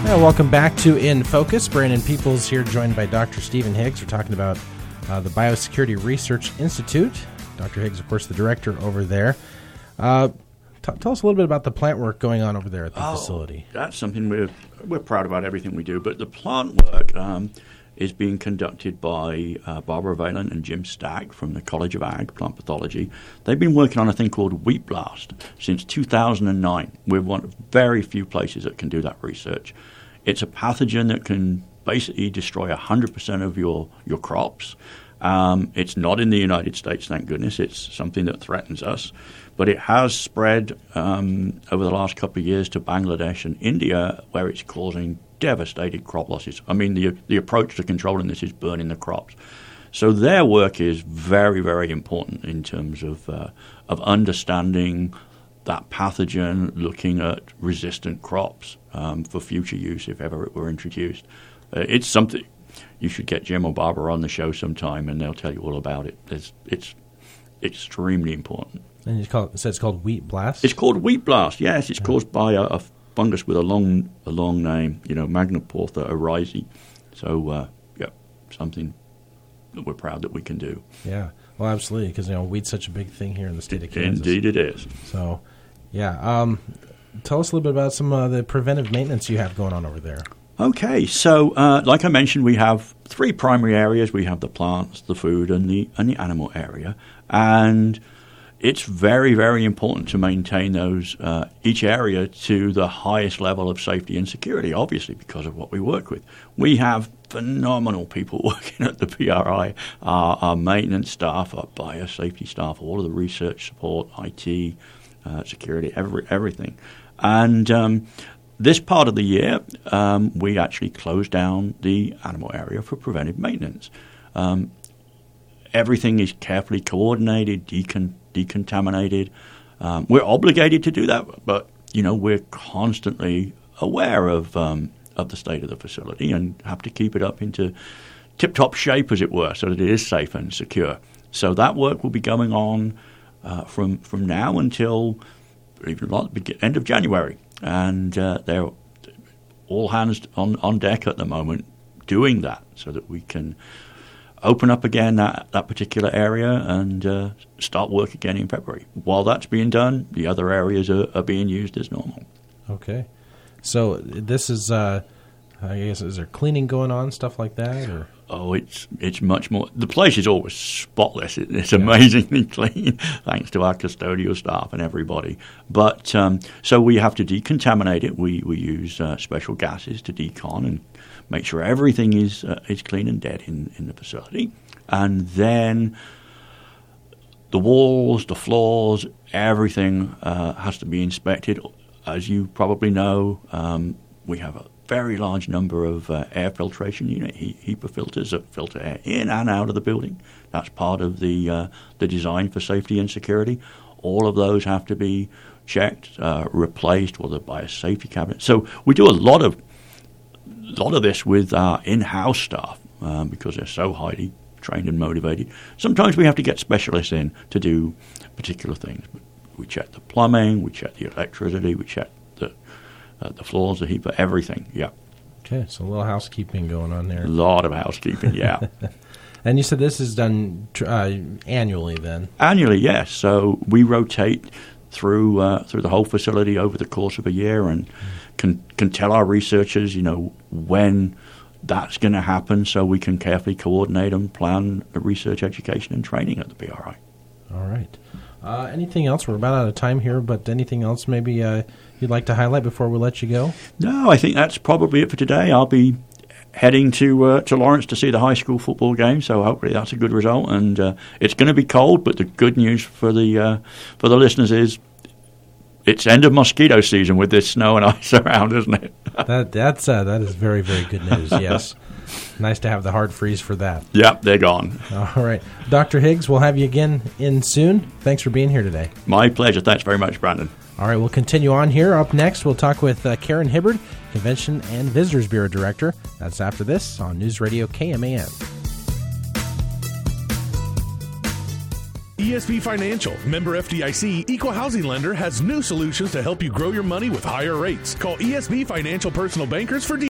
Welcome back to In Focus. Brandon Peoples here, joined by Dr. Stephen Higgs. We're talking about the Biosecurity Research Institute. Dr. Higgs, of course, the director over there. Tell us a little bit about the plant work going on over there at the facility. That's something we're proud about, everything we do. But the plant work is being conducted by Barbara Valen and Jim Stack from the College of Ag, Plant Pathology. They've been working on a thing called Wheat Blast since 2009. We're one of very few places that can do that research. It's a pathogen that can basically destroy 100% of your crops. It's not in the United States, thank goodness. It's something that threatens us. But it has spread over the last couple of years to Bangladesh and India, where it's causing devastating crop losses. I mean, the approach to controlling this is burning the crops. So their work is very, very important in terms of understanding that pathogen, looking at resistant crops for future use if ever it were introduced. It's something you should get Jim or Barbara on the show sometime, and they'll tell you all about it. It's extremely important. And it's called Wheat Blast? It's called Wheat Blast, yes. It's caused by a fungus with a long name, Magnaportha oryzae. So, something that we're proud that we can do. Yeah, well, absolutely, because wheat's such a big thing here in the state of Kansas. Indeed it is. So, yeah. Tell us a little bit about some of the preventive maintenance you have going on over there. Okay, so like I mentioned, we have three primary areas. We have the plants, the food, and the animal area. And it's very, very important to maintain those each area to the highest level of safety and security, obviously, because of what we work with. We have phenomenal people working at the PRI, our maintenance staff, our biosafety staff, all of the research support, IT, security, everything. And this part of the year, we actually closed down the animal area for preventive maintenance. Everything is carefully coordinated, decontaminated. We're obligated to do that, but we're constantly aware of the state of the facility and have to keep it up into tip-top shape, as it were, so that it is safe and secure. So that work will be going on from now until the end of January, and they're all hands on deck at the moment doing that, so that we can open up again that particular area and start work again in February. While that's being done, the other areas are being used as normal. Okay. So this is, I guess, is there cleaning going on, stuff like that? Or? Oh, it's much more. The place is always spotless. It's amazingly clean, thanks to our custodial staff and everybody. But so we have to decontaminate it. We use special gases to decon and make sure everything is clean and dead in the facility. And then the walls, the floors, everything has to be inspected. As you probably know, we have a very large number of air filtration unit, HEPA filters that filter air in and out of the building. That's part of the design for safety and security. All of those have to be checked, replaced, or by a safety cabinet. So we do a lot of this with our in-house staff because they're so highly trained and motivated. Sometimes we have to get specialists in to do particular things. But we check the plumbing, we check the electricity, we check the floors, the HEPA, everything, yeah. Okay, so a little housekeeping going on there. A lot of housekeeping, yeah. And you said this is done annually then? Annually, yes. So we rotate through the whole facility over the course of a year and can tell our researchers, when that's going to happen, so we can carefully coordinate and plan the research, education, and training at the PRI. All right. Anything else? We're about out of time here, but anything else maybe you'd like to highlight before we let you go? No, I think that's probably it for today. I'll be heading to Lawrence to see the high school football game, so hopefully that's a good result. And it's going to be cold, but the good news for the listeners is it's end of mosquito season with this snow and ice around, isn't it? That is very, very good news, yes. Nice to have the hard freeze for that. Yep, they're gone. All right. Dr. Higgs, we'll have you again in soon. Thanks for being here today. My pleasure. Thanks very much, Brandon. All right, we'll continue on here. Up next, we'll talk with Karen Hibbard, Convention and Visitors Bureau Director. That's after this on News Radio KMAN. ESB Financial, member FDIC, equal housing lender, has new solutions to help you grow your money with higher rates. Call ESB Financial Personal Bankers for